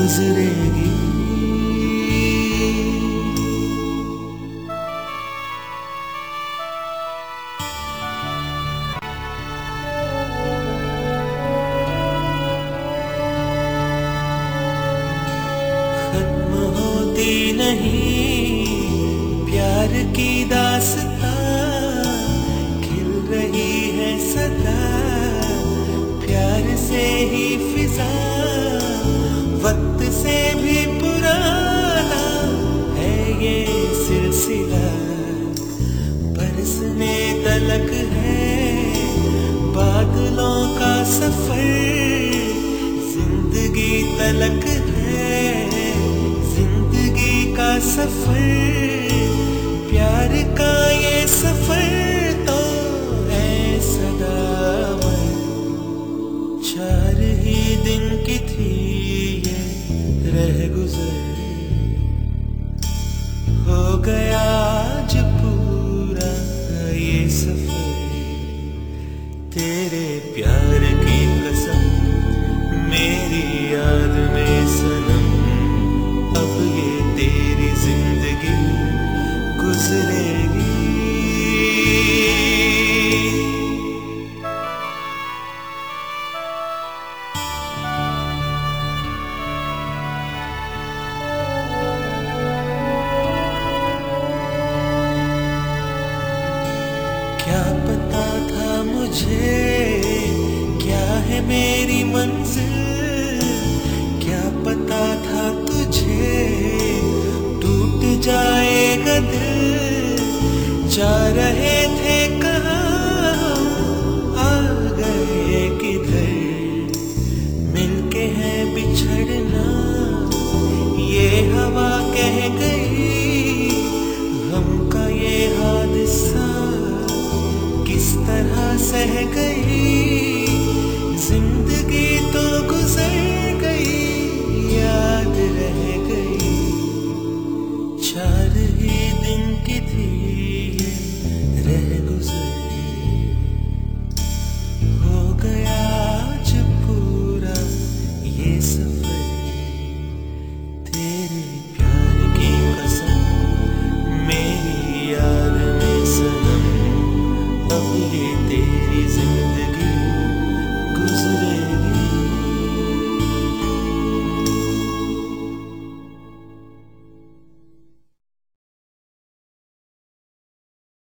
गुजरेगी। खत्म होती नहीं प्यार की दास्तां, खिल रही है सदा प्यार से ही फिजा। वक्त से भी पुराना है ये सिलसिला, बरसने तलक है बादलों का सफर। जिंदगी तलक है जिंदगी का सफर, प्यार का ये सफर तो है सदाबहार। 4 ही दिन की थी ये रह गुजर, हो गया आज पूरा ये सफर। तेरे प्यार की कसम मेरी याद में सनम, अब ये तेरी जिंदगी गुजरेगी। क्या पता था मुझे क्या है मेरी मंजिल, क्या पता था तुझे टूट जाएगा दिल। जा रहे थे कहाँ आ गए किधर, मिलके है बिछड़ना ये हवा कह गई। हमका ये हादसा किस तरह सह गई, जिंदगी तो गुजर गई याद रह गई। 4 ही दिन की थी ये रह गुजर, हो गया आज पूरा ये सफर। तेरे